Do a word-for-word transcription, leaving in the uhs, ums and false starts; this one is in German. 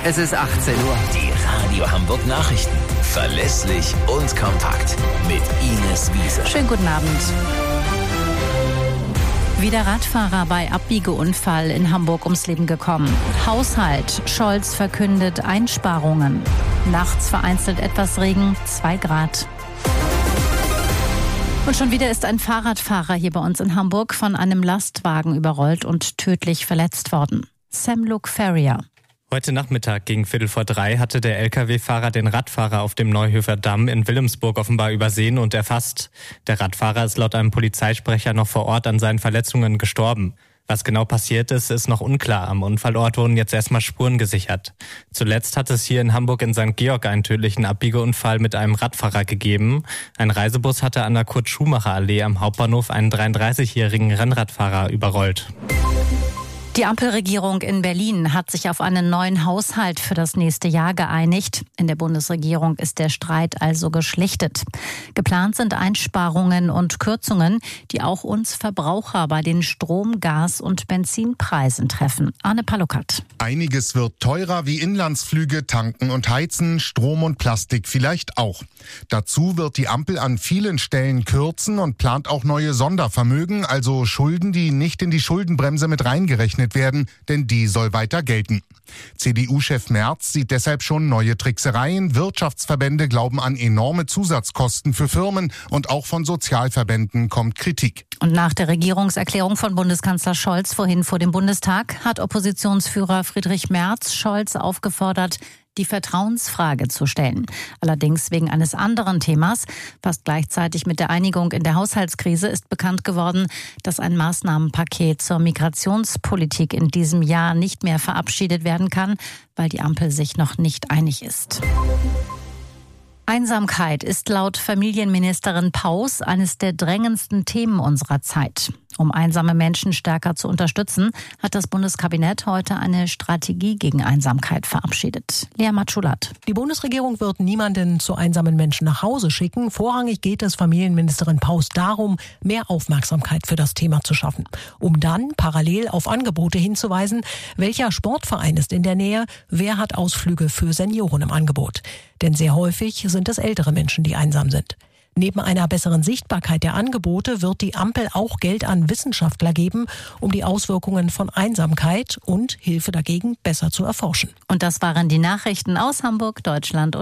Es ist achtzehn Uhr. Die Radio Hamburg Nachrichten. Verlässlich und kompakt. Mit Ines Wiese. Schönen guten Abend. Wieder Radfahrer bei Abbiegeunfall in Hamburg ums Leben gekommen. Haushalt. Scholz verkündet Einsparungen. Nachts vereinzelt etwas Regen, zwei Grad. Und schon wieder ist ein Fahrradfahrer hier bei uns in Hamburg von einem Lastwagen überrollt und tödlich verletzt worden. Sam Luke Ferrier. Heute Nachmittag gegen Viertel vor drei hatte der L K W-Fahrer den Radfahrer auf dem Neuhöfer Damm in Wilhelmsburg offenbar übersehen und erfasst. Der Radfahrer ist laut einem Polizeisprecher noch vor Ort an seinen Verletzungen gestorben. Was genau passiert ist, ist noch unklar. Am Unfallort wurden jetzt erstmal Spuren gesichert. Zuletzt hat es hier in Hamburg in Sankt Georg einen tödlichen Abbiegeunfall mit einem Radfahrer gegeben. Ein Reisebus hatte an der Kurt-Schumacher-Allee am Hauptbahnhof einen dreiunddreißigjährigen Rennradfahrer überrollt. Die Ampelregierung in Berlin hat sich auf einen neuen Haushalt für das nächste Jahr geeinigt. In der Bundesregierung ist der Streit also geschlichtet. Geplant sind Einsparungen und Kürzungen, die auch uns Verbraucher bei den Strom-, Gas- und Benzinpreisen treffen. Arne Palukat. Einiges wird teurer, wie Inlandsflüge, Tanken und Heizen, Strom und Plastik vielleicht auch. Dazu wird die Ampel an vielen Stellen kürzen und plant auch neue Sondervermögen, also Schulden, die nicht in die Schuldenbremse mit reingerechnet werden, denn die soll weiter gelten. C D U-Chef Merz sieht deshalb schon neue Tricksereien. Wirtschaftsverbände glauben an enorme Zusatzkosten für Firmen und auch von Sozialverbänden kommt Kritik. Und nach der Regierungserklärung von Bundeskanzler Scholz vorhin vor dem Bundestag hat Oppositionsführer Friedrich Merz Scholz aufgefordert, die Vertrauensfrage zu stellen. Allerdings wegen eines anderen Themas. Fast gleichzeitig mit der Einigung in der Haushaltskrise ist bekannt geworden, dass ein Maßnahmenpaket zur Migrationspolitik in diesem Jahr nicht mehr verabschiedet werden kann, weil die Ampel sich noch nicht einig ist. Einsamkeit ist laut Familienministerin Paus eines der drängendsten Themen unserer Zeit. Um einsame Menschen stärker zu unterstützen, hat das Bundeskabinett heute eine Strategie gegen Einsamkeit verabschiedet. Lea Matschulat. Die Bundesregierung wird niemanden zu einsamen Menschen nach Hause schicken. Vorrangig geht es Familienministerin Paus darum, mehr Aufmerksamkeit für das Thema zu schaffen. Um dann parallel auf Angebote hinzuweisen, welcher Sportverein ist in der Nähe, wer hat Ausflüge für Senioren im Angebot. Denn sehr häufig sind es ältere Menschen, die einsam sind. Neben einer besseren Sichtbarkeit der Angebote wird die Ampel auch Geld an Wissenschaftler geben, um die Auswirkungen von Einsamkeit und Hilfe dagegen besser zu erforschen. Und das waren die Nachrichten aus Hamburg, Deutschland und